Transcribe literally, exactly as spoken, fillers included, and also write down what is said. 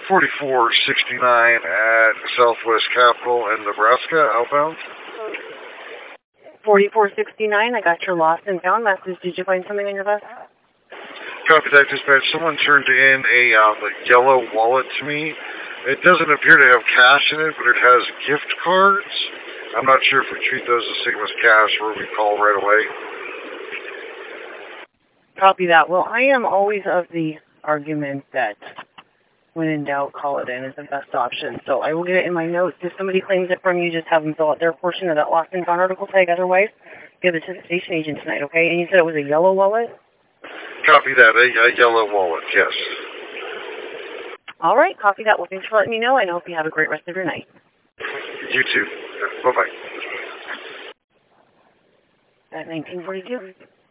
forty-four sixty-nine at Southwest Capitol in Nebraska, outbound. forty-four sixty-nine, I got your lost and found message. Did you find something in your bus? Copy that, dispatch. Someone turned in a um, yellow wallet to me. It doesn't appear to have cash in it, but it has gift cards. I'm not sure if we treat those as Sigma's cash or we call right away. Copy that. Well, I am always of the argument that when in doubt, call it in is the best option. So I will get it in my notes. If somebody claims it from you, just have them fill out their portion of that lost and found article tag. Otherwise, give it to the station agent tonight, okay? And you said it was a yellow wallet? Copy that. A, a yellow wallet, yes. All right, copy that. Well, thanks for letting me know, and I hope you have a great rest of your night. You too. Bye-bye. At nineteen forty-two.